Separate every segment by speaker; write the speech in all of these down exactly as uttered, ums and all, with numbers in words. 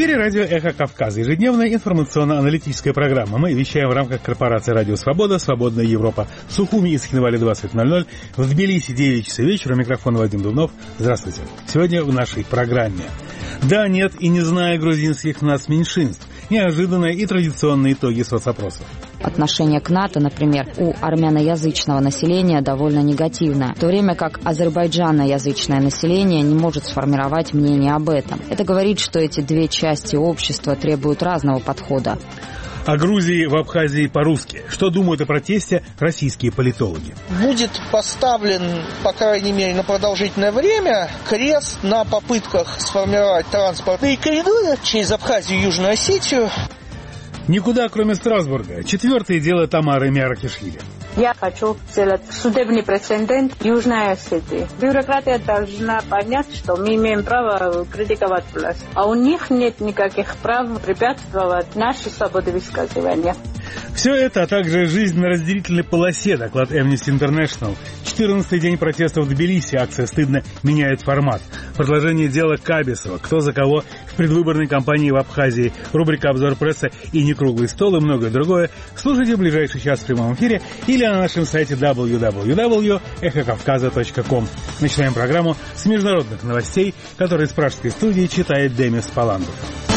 Speaker 1: эфире радио «Эхо Кавказа», ежедневная информационно-аналитическая программа. Мы вещаем в рамках корпорации «Радио Свобода», «Свободная Европа». В Сухуми и Схинвале двадцать ноль ноль, в Тбилиси девять часов вечера. Микрофон Вадим Дубнов. Здравствуйте. Сегодня в нашей программе. Да, нет и не зная грузинских нацменьшинств. Неожиданные и традиционные итоги соцопросов.
Speaker 2: Отношение к НАТО, например, у армяноязычного населения довольно негативное, в то время как азербайджаноязычное население не может сформировать мнение об этом. Это говорит, что эти две части общества требуют разного подхода.
Speaker 1: О Грузии в Абхазии по-русски. Что думают о протесте российские политологи?
Speaker 3: Будет поставлен, по крайней мере, на продолжительное время крест на попытках сформировать транспортные коридоры через Абхазию и Южную Осетию.
Speaker 1: Никуда, кроме Страсбурга. Четвертое дело Тамары Миаракишвили.
Speaker 4: Я хочу сделать судебный прецедент Южной Осетии. Бюрократия должна понять, что мы имеем право критиковать власть. А у них нет никаких прав препятствовать нашей свободе высказывания.
Speaker 1: Все это, а также жизнь на разделительной полосе, доклад Amnesty International. четырнадцатый день протеста в Тбилиси. Акция «Стыдно» меняет формат. Продолжение дела Кабисова. Кто за кого в предвыборной кампании в Абхазии. Рубрика «Обзор прессы» и «Некруглый стол» и многое другое. Слушайте в ближайший час в прямом эфире или на нашем сайте дабл ю дабл ю дабл ю точка эхо кавказа точка ком. Начинаем программу с международных новостей, которые из пражской студии читает Демис Паландов.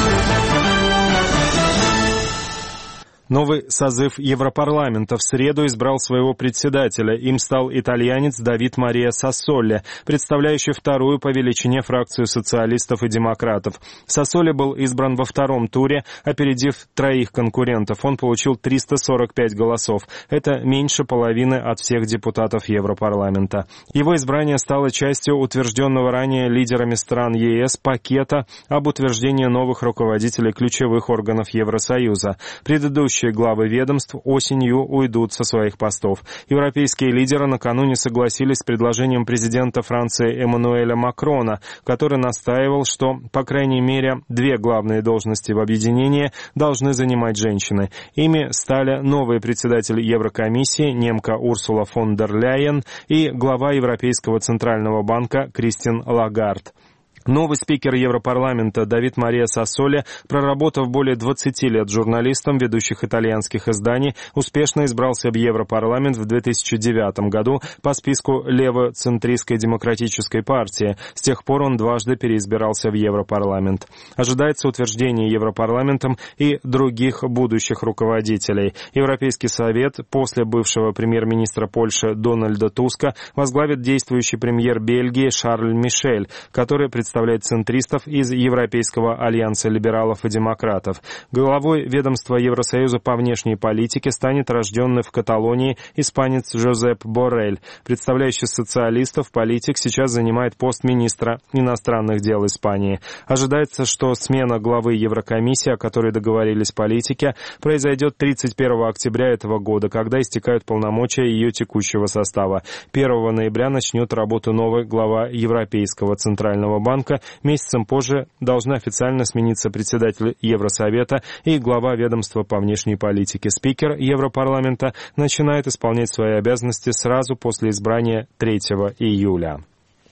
Speaker 5: Новый созыв Европарламента в среду избрал своего председателя. Им стал итальянец Давид Мария Сассоли, представляющий вторую по величине фракцию социалистов и демократов. Сассоли был избран во втором туре, опередив троих конкурентов. Он получил триста сорок пять голосов. Это меньше половины от всех депутатов Европарламента. Его избрание стало частью утвержденного ранее лидерами стран ЕС пакета об утверждении новых руководителей ключевых органов Евросоюза. Предыдущие главы ведомств осенью уйдут со своих постов. Европейские лидеры накануне согласились с предложением президента Франции Эммануэля Макрона, который настаивал, что, по крайней мере, две главные должности в объединении должны занимать женщины. Ими стали новый председатель Еврокомиссии, немка Урсула фон дер Ляйен, и глава Европейского центрального банка Кристин Лагард. Новый спикер Европарламента Давид Мария Сассоли, проработав более двадцати лет журналистом ведущих итальянских изданий, успешно избрался в Европарламент в две тысячи девятом году по списку левоцентристской демократической партии. С тех пор он дважды переизбирался в Европарламент. Ожидается утверждение Европарламентом и других будущих руководителей. Европейский совет после бывшего премьер-министра Польши Дональда Туска возглавит действующий премьер Бельгии Шарль Мишель, который представляет представляет центристов из Европейского альянса либералов и демократов. Главой ведомства Евросоюза по внешней политике станет рожденный в Каталонии испанец Жозеп Боррель. Представляющий социалистов политик сейчас занимает пост министра иностранных дел Испании. Ожидается, что смена главы Еврокомиссии, о которой договорились политики, произойдет тридцать первого октября этого года, когда истекают полномочия ее текущего состава. первого ноября начнет работу новая глава Европейского центрального банка. Месяцем позже должна официально смениться председатель Евросовета и глава ведомства по внешней политике. Спикер Европарламента начинает исполнять свои обязанности сразу после избрания третьего июля.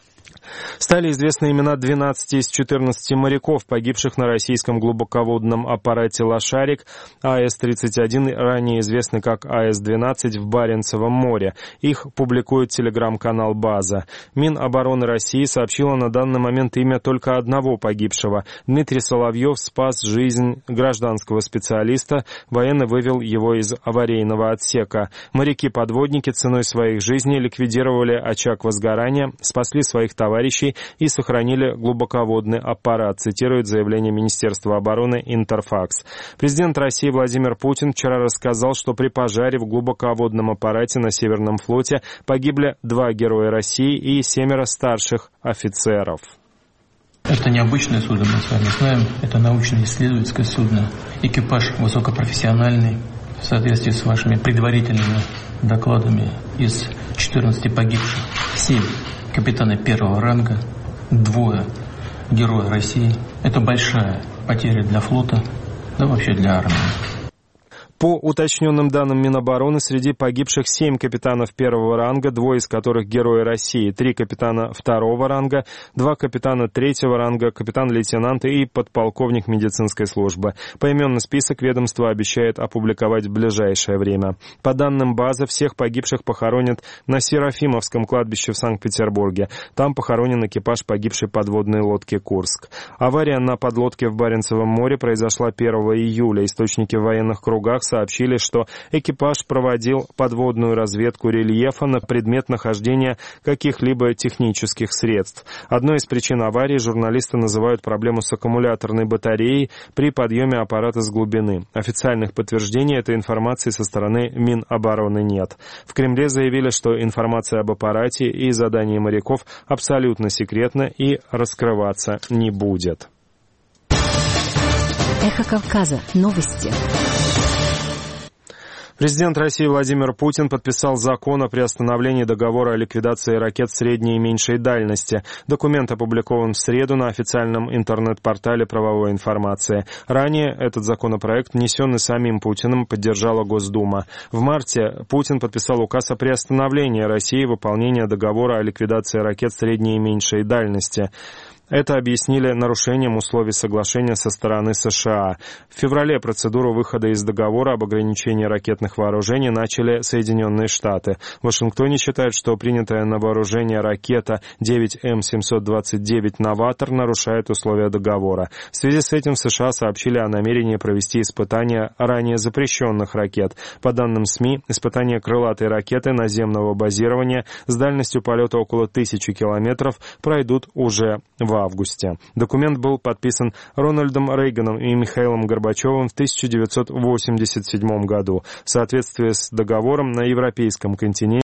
Speaker 5: Стали известны имена двенадцати из четырнадцати моряков, погибших на российском глубоководном аппарате «Лошарик» А С тридцать один, ранее известный как А С двенадцать, в Баренцевом море. Их публикует телеграм-канал «База». Минобороны России сообщила на данный момент имя только одного погибшего. Дмитрий Соловьев спас жизнь гражданского специалиста. Военный вывел его из аварийного отсека. Моряки-подводники ценой своих жизней ликвидировали очаг возгорания, спасли своих товарищей и сохранили глубоководный аппарат, цитирует заявление Министерства обороны Интерфакс. Президент России Владимир Путин вчера рассказал, что при пожаре в глубоководном аппарате на Северном флоте погибли два героя России и семеро старших офицеров.
Speaker 6: Это необычное судно, мы с вами знаем, это научно-исследовательское судно. Экипаж высокопрофессиональный, в соответствии с вашими предварительными докладами, из четырнадцати погибших семь капитаны первого ранга, двое героя России. Это большая потеря для флота, да вообще для армии.
Speaker 5: По уточненным данным Минобороны, среди погибших семь капитанов первого ранга, двое из которых герои России, три капитана второго ранга, два капитана третьего ранга, капитан-лейтенант и подполковник медицинской службы. Поименный список ведомство обещает опубликовать в ближайшее время. По данным базы, всех погибших похоронят на Серафимовском кладбище в Санкт-Петербурге. Там похоронен экипаж погибшей подводной лодки «Курск». Авария на подлодке в Баренцевом море произошла первого июля. Источники в военных кругах сообщили, что экипаж проводил подводную разведку рельефа на предмет нахождения каких-либо технических средств. Одной из причин аварии журналисты называют проблему с аккумуляторной батареей при подъеме аппарата с глубины. Официальных подтверждений этой информации со стороны Минобороны нет. В Кремле заявили, что информация об аппарате и задании моряков абсолютно секретна и раскрываться не будет.
Speaker 7: Эхо Кавказа. Новости.
Speaker 5: Президент России Владимир Путин подписал закон о приостановлении договора о ликвидации ракет средней и меньшей дальности. Документ опубликован в среду на официальном интернет-портале правовой информации. Ранее этот законопроект, внесенный самим Путиным, поддержала Госдума. В марте Путин подписал указ о приостановлении России выполнения договора о ликвидации ракет средней и меньшей дальности. Это объяснили нарушением условий соглашения со стороны США. В феврале процедуру выхода из договора об ограничении ракетных вооружений начали Соединенные Штаты. В Вашингтоне считают, что принятая на вооружение ракета девять эм семьсот двадцать девять «Новатор» нарушает условия договора. В связи с этим США сообщили о намерении провести испытания ранее запрещенных ракет. По данным СМИ, испытания крылатой ракеты наземного базирования с дальностью полета около тысячи километров пройдут уже в августе. Документ был подписан Рональдом Рейганом и Михаилом Горбачевым в тысяча девятьсот восемьдесят седьмом году. В соответствии с договором на европейском континенте